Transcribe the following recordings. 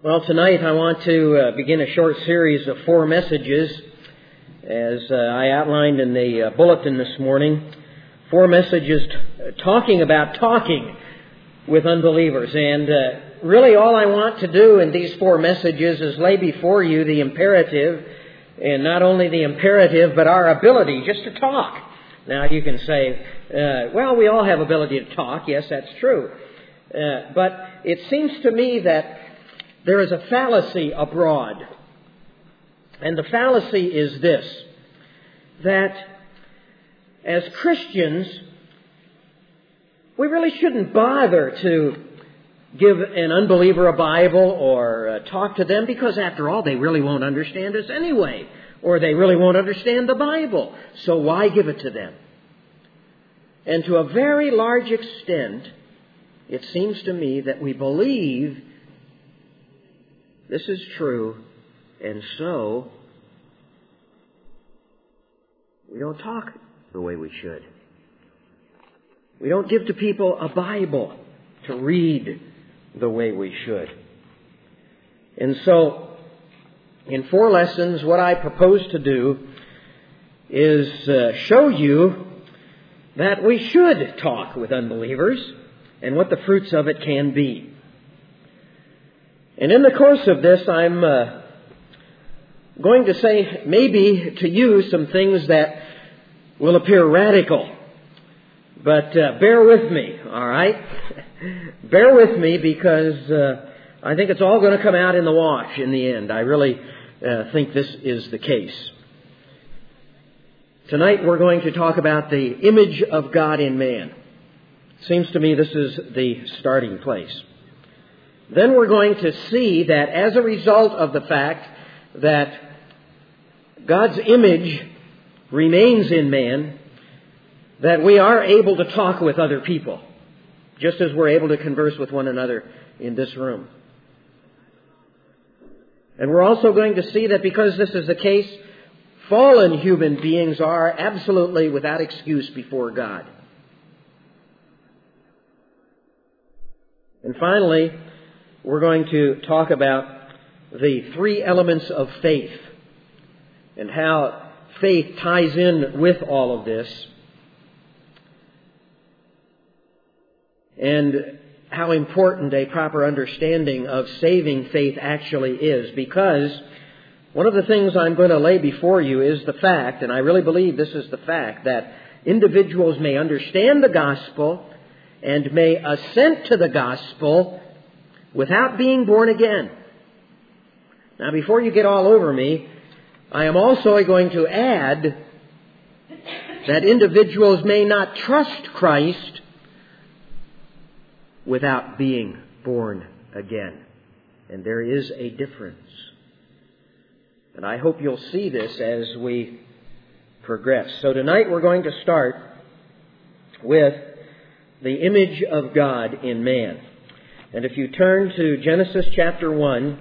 Well, tonight I want to begin a short series of 4 messages, as I outlined in the bulletin this morning. 4 messages talking about talking with unbelievers. And really all I want to do in these 4 messages is lay before you the imperative, and not only the imperative, but our ability just to talk. Now you can say, well, we all have ability to talk. Yes, that's true. But it seems to me that there is a fallacy abroad. And the fallacy is this, that as Christians, we really shouldn't bother to give an unbeliever a Bible or talk to them, because after all, they really won't understand us anyway, or they really won't understand the Bible. So why give it to them? And to a very large extent, it seems to me that we believe this is true, and so we don't talk the way we should. We don't give to people a Bible to read the way we should. And so, in 4 lessons, what I propose to do is show you that we should talk with unbelievers and what the fruits of it can be. And in the course of this, I'm going to say maybe to you some things that will appear radical. But bear with me, all right? Bear with me, because I think it's all going to come out in the wash in the end. I really think this is the case. Tonight we're going to talk about the image of God in man. Seems to me this is the starting place. Then we're going to see that as a result of the fact that God's image remains in man, that we are able to talk with other people, just as we're able to converse with one another in this room. And we're also going to see that because this is the case, fallen human beings are absolutely without excuse before God. And finally, we're going to talk about the 3 elements of faith and how faith ties in with all of this, and how important a proper understanding of saving faith actually is. Because one of the things I'm going to lay before you is the fact, and I really believe this is the fact, that individuals may understand the gospel and may assent to the gospel without being born again. Now, before you get all over me, I am also going to add that individuals may not trust Christ without being born again. And there is a difference. And I hope you'll see this as we progress. So tonight we're going to start with the image of God in man. And if you turn to Genesis chapter 1,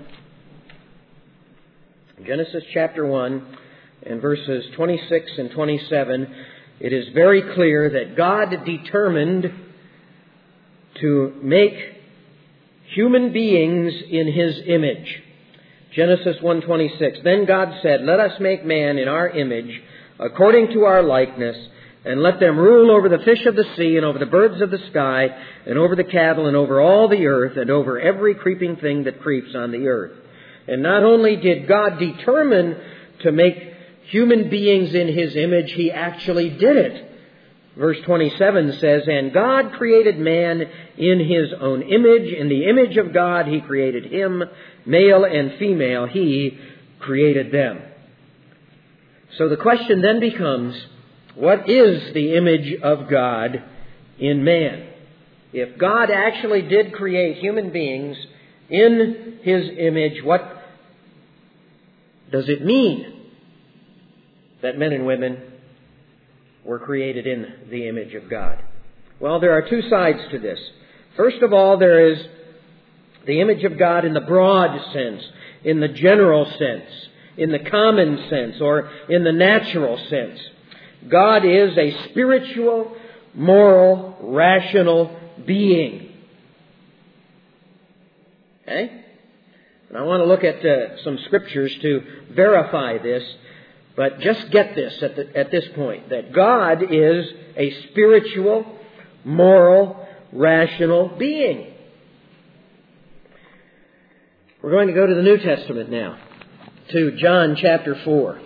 and verses 26 and 27, it is very clear that God determined to make human beings in His image. Genesis 1:26. Then God said, "Let us make man in our image, according to our likeness, and let them rule over the fish of the sea, and over the birds of the sky, and over the cattle, and over all the earth, and over every creeping thing that creeps on the earth." And not only did God determine to make human beings in His image, He actually did it. Verse 27 says, "And God created man in His own image. In the image of God He created him. Male and female He created them." So the question then becomes, what is the image of God in man? If God actually did create human beings in His image, what does it mean that men and women were created in the image of God? Well, there are 2 sides to this. First of all, there is the image of God in the broad sense, in the general sense, in the common sense, or in the natural sense. God is a spiritual, moral, rational being. Okay? And I want to look at some scriptures to verify this, but just get this at this point, that God is a spiritual, moral, rational being. We're going to go to the New Testament now, to John chapter 4.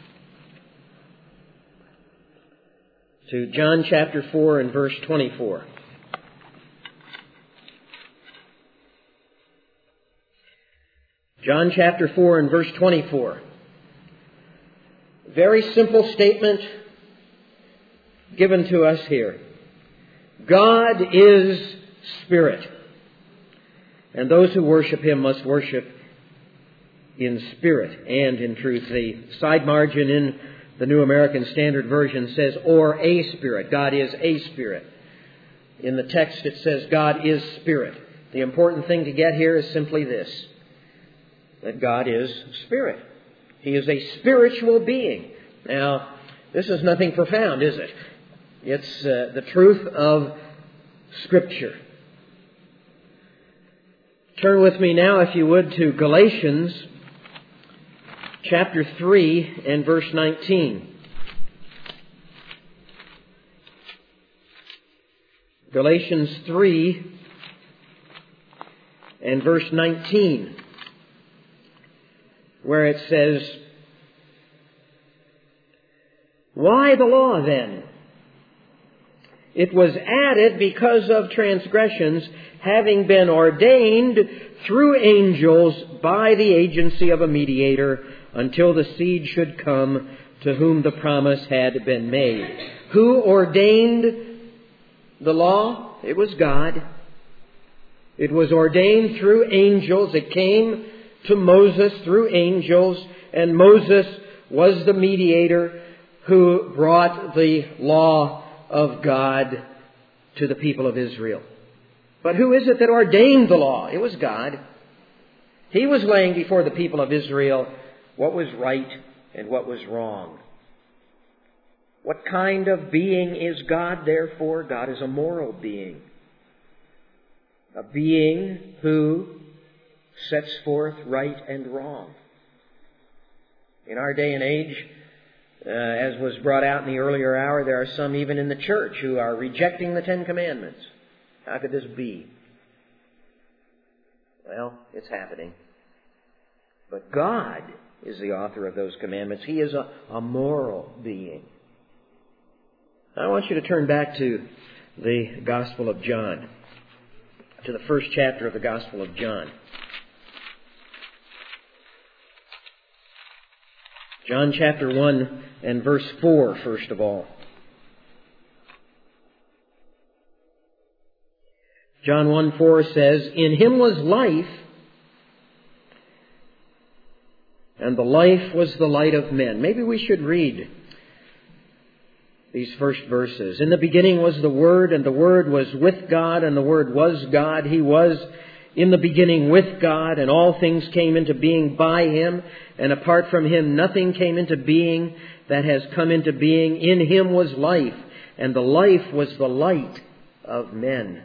To John chapter 4 and verse 24. John chapter 4 and verse 24. Very simple statement given to us here. God is Spirit, and those who worship Him must worship in spirit and in truth. The side margin in the New American Standard Version says, or a spirit. God is a spirit. In the text it says, God is Spirit. The important thing to get here is simply this, that God is Spirit. He is a spiritual being. Now, this is nothing profound, is it? It's the truth of Scripture. Turn with me now, if you would, to Galatians chapter 3 and verse 19. Galatians 3 and verse 19, where it says, "Why the law then? It was added because of transgressions, having been ordained through angels by the agency of a mediator, until the seed should come to whom the promise had been made." Who ordained the law? It was God. It was ordained through angels. It came to Moses through angels, and Moses was the mediator who brought the law of God to the people of Israel. But who is it that ordained the law? It was God. He was laying before the people of Israel what was right and what was wrong. What kind of being is God, therefore? God is a moral being. A being who sets forth right and wrong. In our day and age, as was brought out in the earlier hour, there are some even in the church who are rejecting the Ten Commandments. How could this be? Well, it's happening. But God is the author of those commandments. He is a moral being. I want you to turn back to the Gospel of John, to the first chapter of the Gospel of John. John chapter 1 and verse 4, first of all. John 1:4 says, "In Him was life, and the life was the light of men." Maybe we should read these first verses. "In the beginning was the Word, and the Word was with God, and the Word was God. He was in the beginning with God, and all things came into being by Him, and apart from Him nothing came into being that has come into being. In Him was life, and the life was the light of men."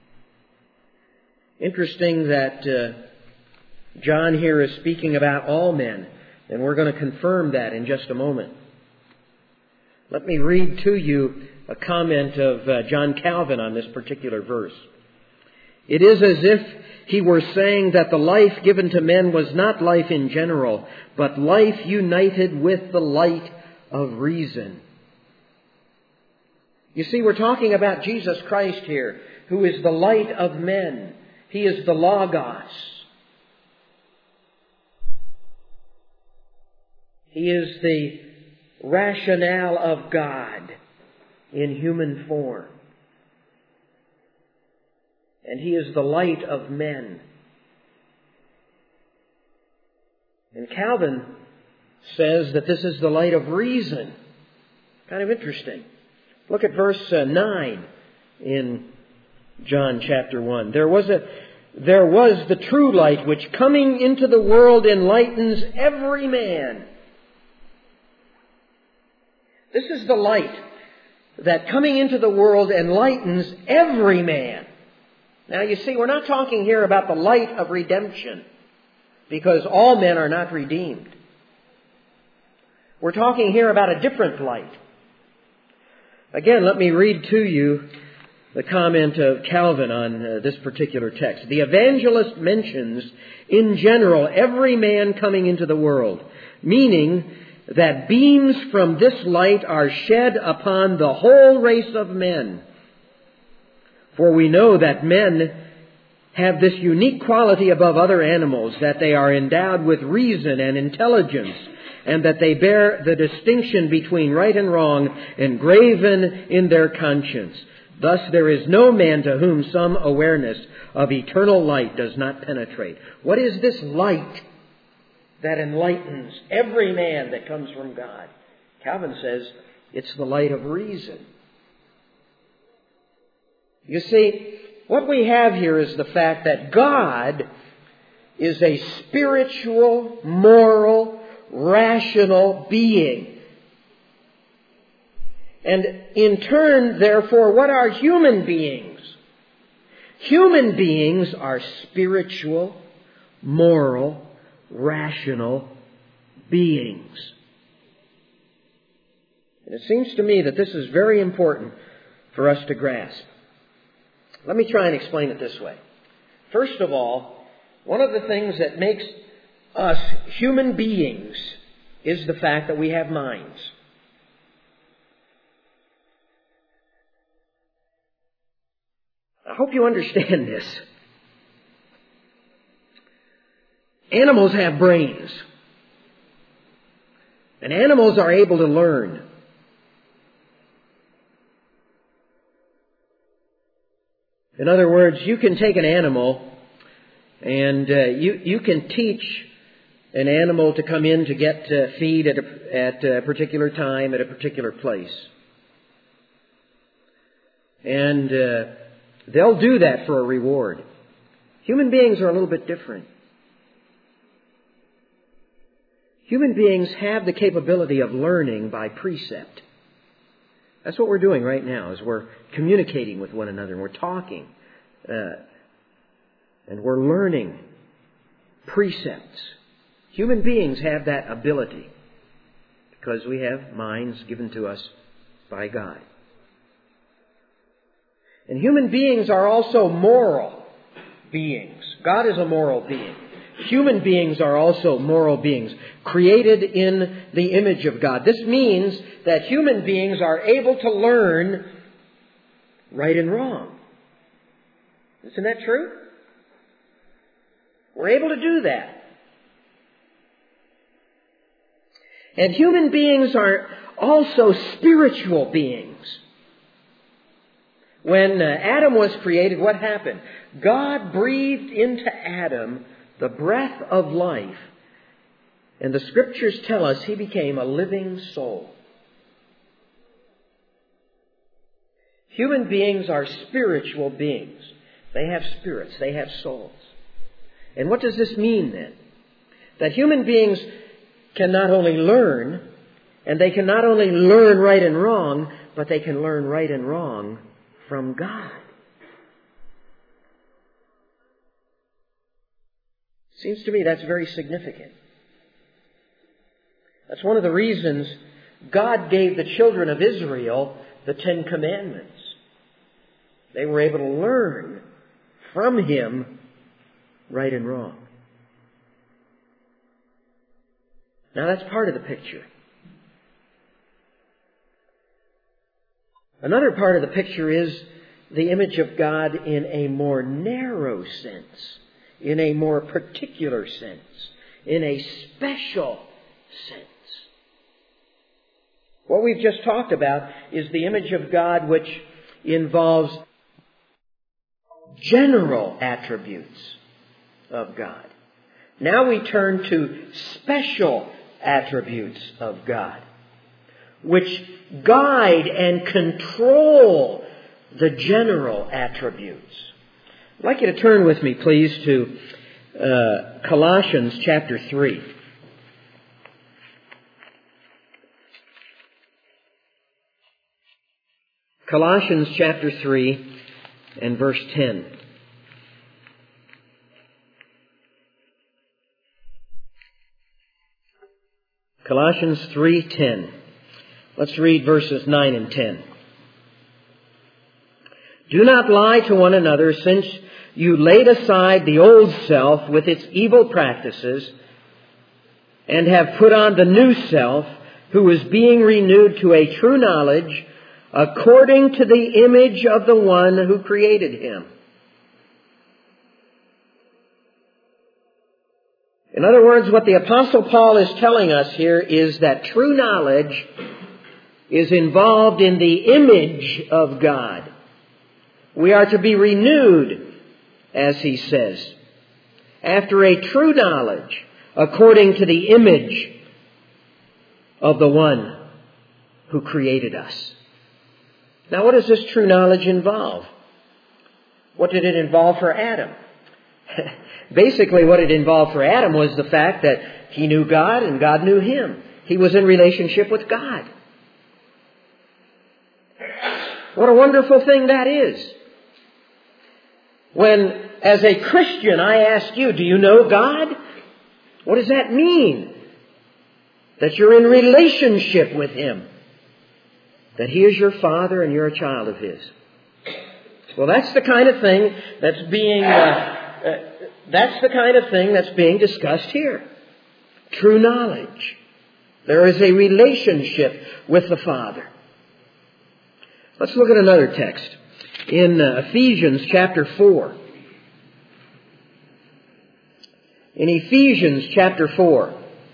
Interesting that John here is speaking about all men, and we're going to confirm that in just a moment. Let me read to you a comment of John Calvin on this particular verse. "It is as if he were saying that the life given to men was not life in general, but life united with the light of reason." You see, we're talking about Jesus Christ here, who is the light of men. He is the Logos. He is the rationale of God in human form. And He is the light of men. And Calvin says that this is the light of reason. Kind of interesting. Look at verse 9 in John chapter 1. There was the true light, which coming into the world enlightens every man. This is the light that coming into the world enlightens every man. Now you see, we're not talking here about the light of redemption. because all men are not redeemed. We're talking here about a different light. Again, let me read to you the comment of Calvin on this particular text. The evangelist mentions, in general, every man coming into the world, meaning that beams from this light are shed upon the whole race of men. For we know that men have this unique quality above other animals, that they are endowed with reason and intelligence, and that they bear the distinction between right and wrong engraven in their conscience. Thus there is no man to whom some awareness of eternal light does not penetrate. What is this light that enlightens every man that comes from God? Calvin says it's the light of reason. You see, what we have here is the fact that God is a spiritual, moral, rational being. And in turn, therefore, what are human beings? Human beings are spiritual, moral, rational beings. And it seems to me that this is very important for us to grasp. Let me try and explain it this way. First of all, one of the things that makes us human beings is the fact that we have minds. I hope you understand this. Animals have brains. And animals are able to learn. In other words, you can take an animal and you can teach an animal to come in to get feed at a particular time at a particular place. And they'll do that for a reward. Human beings are a little bit different. Human beings have the capability of learning by precept. That's what we're doing right now, is we're communicating with one another and we're talking. And we're learning precepts. Human beings have that ability because we have minds given to us by God. And human beings are also moral beings. God is a moral being. Human beings are also moral beings, created in the image of God. This means that human beings are able to learn right and wrong. Isn't that true? We're able to do that. And human beings are also spiritual beings. When Adam was created, what happened? God breathed into Adam the breath of life. And the Scriptures tell us he became a living soul. Human beings are spiritual beings. They have spirits. They have souls. And what does this mean then? That human beings can not only learn, and they can not only learn right and wrong, but they can learn right and wrong from God. Seems to me that's very significant. That's one of the reasons God gave the children of Israel the Ten Commandments. They were able to learn from Him right and wrong. Now that's part of the picture. Another part of the picture is the image of God in a more narrow sense, in a more particular sense, in a special sense. What we've just talked about is the image of God which involves general attributes of God. Now we turn to special attributes of God, which guide and control the general attributes. I'd like you to turn with me, please, to Colossians chapter 3. Colossians chapter 3 and verse 10. Colossians 3:10. Let's read verses 9 and 10. Do not lie to one another, since you laid aside the old self with its evil practices and have put on the new self, who is being renewed to a true knowledge according to the image of the one who created him. In other words, what the Apostle Paul is telling us here is that true knowledge is involved in the image of God. We are to be renewed, as he says, after a true knowledge, according to the image of the one who created us. Now, what does this true knowledge involve? What did it involve for Adam? Basically, what it involved for Adam was the fact that he knew God and God knew him. He was in relationship with God. What a wonderful thing that is. When, as a Christian, I ask you, do you know God? What does that mean? That you're in relationship with him. That he is your Father and you're a child of his. Well, that's the kind of thing that's being discussed here. True knowledge. There is a relationship with the Father. Let's look at another text in Ephesians chapter 4. In Ephesians chapter 4.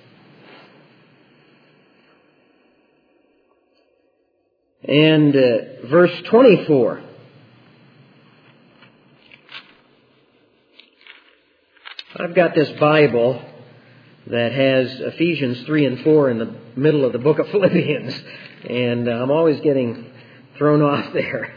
And verse 24. I've got this Bible that has Ephesians 3 and 4 in the middle of the book of Philippians. And I'm always getting thrown off there.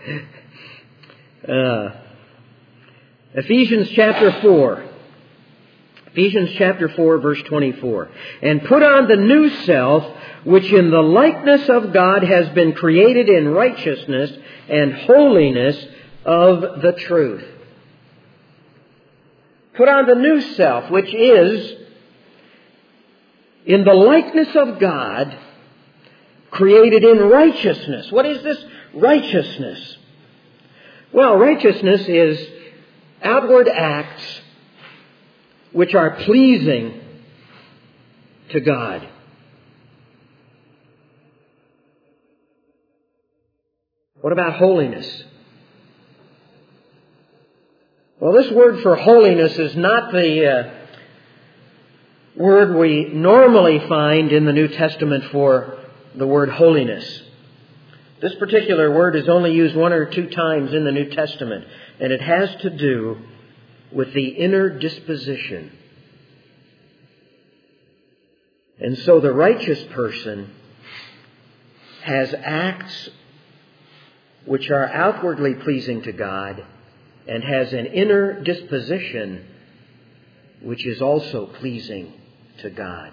Ephesians chapter 4. Ephesians chapter 4, verse 24. And put on the new self, which in the likeness of God has been created in righteousness and holiness of the truth. Put on the new self, which is in the likeness of God, created in righteousness. What is this righteousness? Well, righteousness is outward acts which are pleasing to God. What about holiness? Well, this word for holiness is not the word we normally find in the New Testament for the word holiness. This particular word is only used 1 or 2 times in the New Testament, and it has to do with the inner disposition. And so the righteous person has acts which are outwardly pleasing to God and has an inner disposition which is also pleasing to God.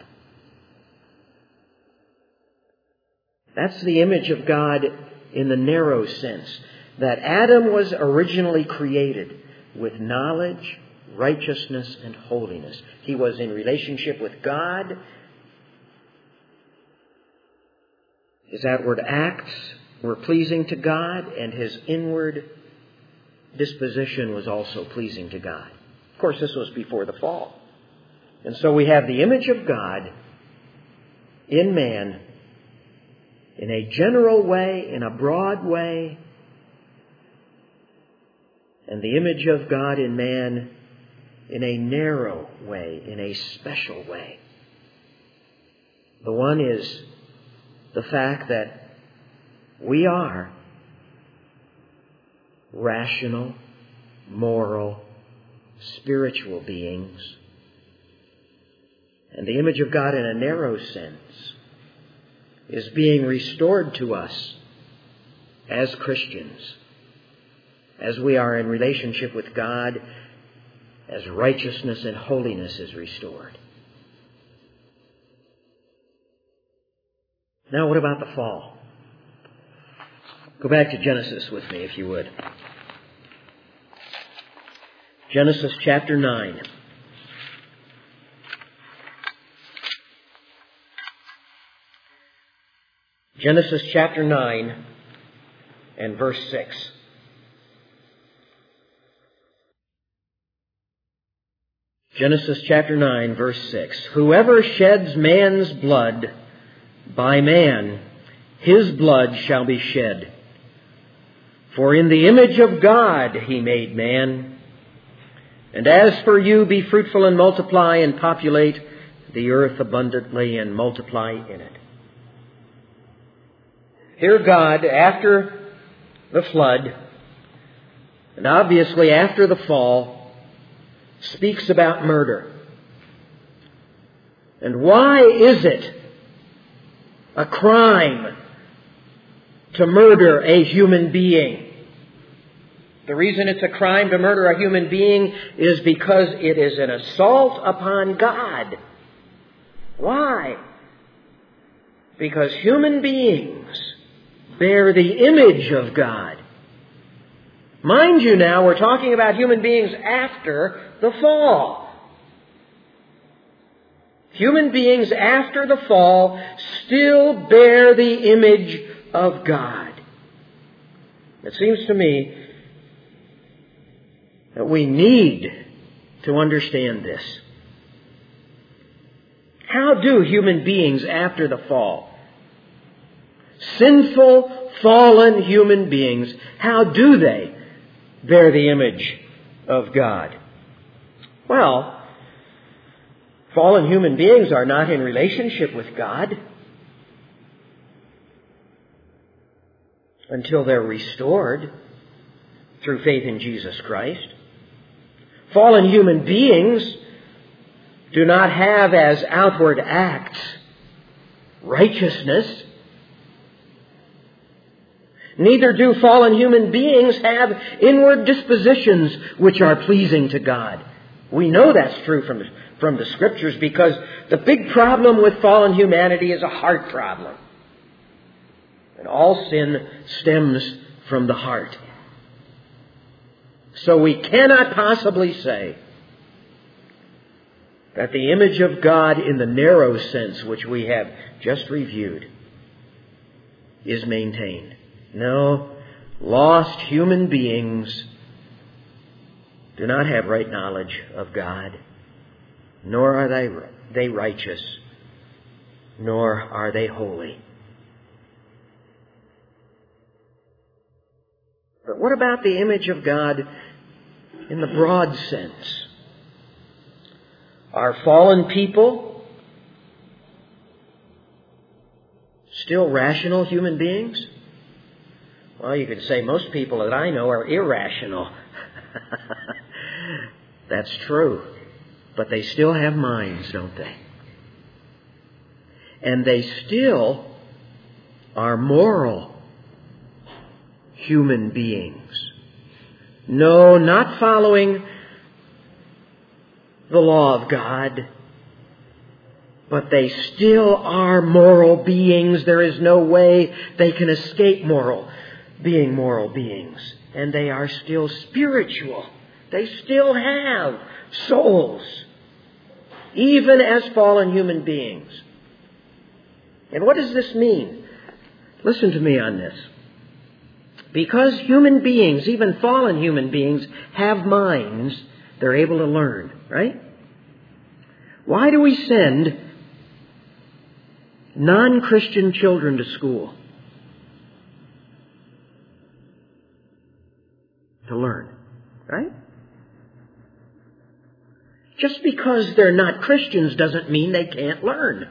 That's the image of God in the narrow sense, that Adam was originally created with knowledge, righteousness, and holiness. He was in relationship with God. His outward acts were pleasing to God, and his inward disposition was also pleasing to God. Of course, this was before the fall. And so we have the image of God in man in a general way, in a broad way, and the image of God in man in a narrow way, in a special way. The one is the fact that we are rational, moral, spiritual beings. And the image of God in a narrow sense is being restored to us as Christians, as we are in relationship with God, as righteousness and holiness is restored. Now, what about the fall? Go back to Genesis with me, if you would. Genesis chapter 9. Genesis chapter 9 and verse 6. Genesis chapter 9, verse 6. Whoever sheds man's blood, by man his blood shall be shed. For in the image of God he made man. And as for you, be fruitful and multiply and populate the earth abundantly and multiply in it. Here God, after the flood, and obviously after the fall, speaks about murder. And why is it a crime to murder a human being? The reason it's a crime to murder a human being is because it is an assault upon God. Why? Because human beings bear the image of God. Mind you now, we're talking about human beings after the fall. Human beings after the fall still bear the image of God. It seems to me that we need to understand this. How do human beings after the fall, sinful, fallen human beings, how do they bear the image of God? Well, fallen human beings are not in relationship with God until they're restored through faith in Jesus Christ. Fallen human beings do not have as outward acts righteousness. Neither do fallen human beings have inward dispositions which are pleasing to God. We know that's true from the Scriptures, because the big problem with fallen humanity is a heart problem. And all sin stems from the heart. So we cannot possibly say that the image of God in the narrow sense which we have just reviewed is maintained. No, lost human beings do not have right knowledge of God, nor are they righteous, nor are they holy. But what about the image of God in the broad sense? Are fallen people still rational human beings? Well, you could say most people that I know are irrational. That's true. But they still have minds, don't they? And they still are moral human beings. No, not following the law of God, but they still are moral beings. There is no way they can escape being moral beings. And they are still spiritual. They still have souls, even as fallen human beings. And what does this mean? Listen to me on this. Because human beings, even fallen human beings, have minds, they're able to learn, right? Why do we send non-Christian children to school? To learn, right? Just because they're not Christians doesn't mean they can't learn.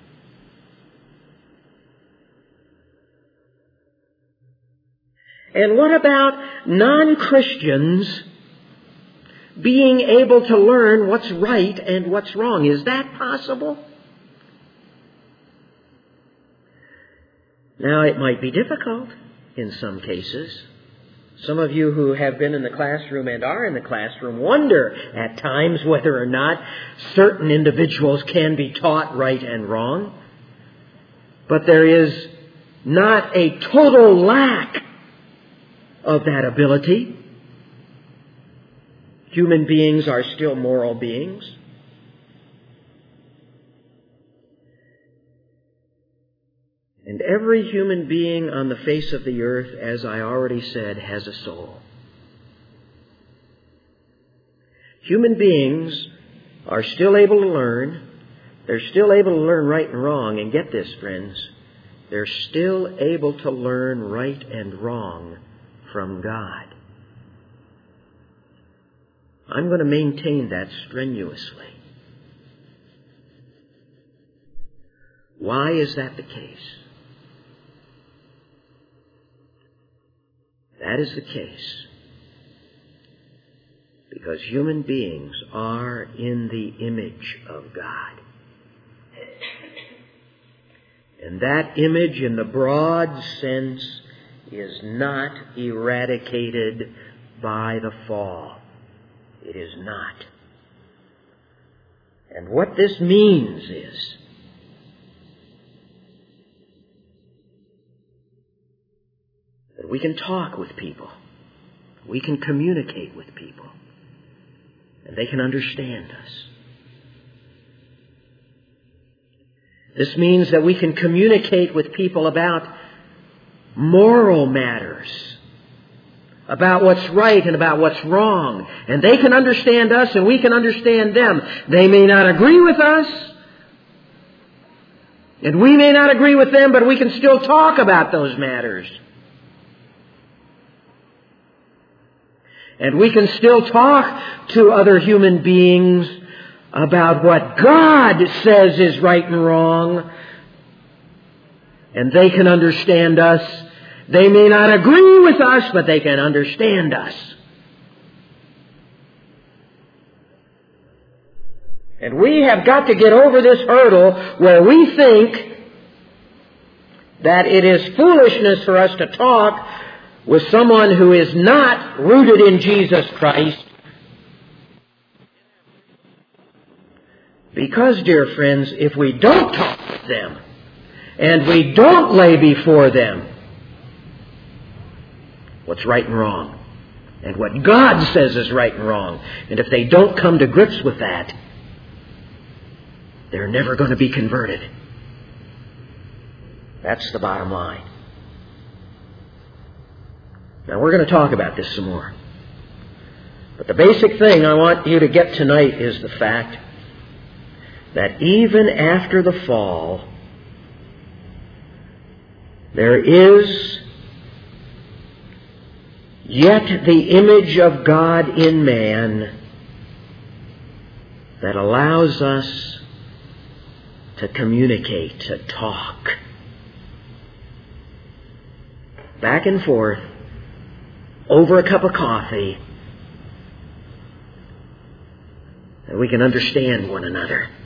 And what about non-Christians being able to learn what's right and what's wrong? Is that possible? Now, it might be difficult in some cases. Some of you who have been in the classroom and are in the classroom wonder at times whether or not certain individuals can be taught right and wrong. But there is not a total lack of that ability. Human beings are still moral beings. And every human being on the face of the earth, as I already said, has a soul. Human beings are still able to learn. They're still able to learn right and wrong. And get this, friends, they're still able to learn right and wrong from God. I'm going to maintain that strenuously. Why is that the case? That is the case because human beings are in the image of God. And that image in the broad sense is not eradicated by the fall. It is not. And what this means is that we can talk with people. We can communicate with people. And they can understand us. This means that we can communicate with people about moral matters, about what's right and about what's wrong. And they can understand us and we can understand them. They may not agree with us, and we may not agree with them, but we can still talk about those matters. And we can still talk to other human beings about what God says is right and wrong. And they can understand us. They may not agree with us, but they can understand us. And we have got to get over this hurdle where we think that it is foolishness for us to talk with someone who is not rooted in Jesus Christ. Because, dear friends, if we don't talk with them and we don't lay before them what's right and wrong and what God says is right and wrong, and if they don't come to grips with that, they're never going to be converted. That's the bottom line. Now, we're going to talk about this some more. But the basic thing I want you to get tonight is the fact that even after the fall, there is yet the image of God in man that allows us to communicate, to talk back and forth over a cup of coffee, and we can understand one another.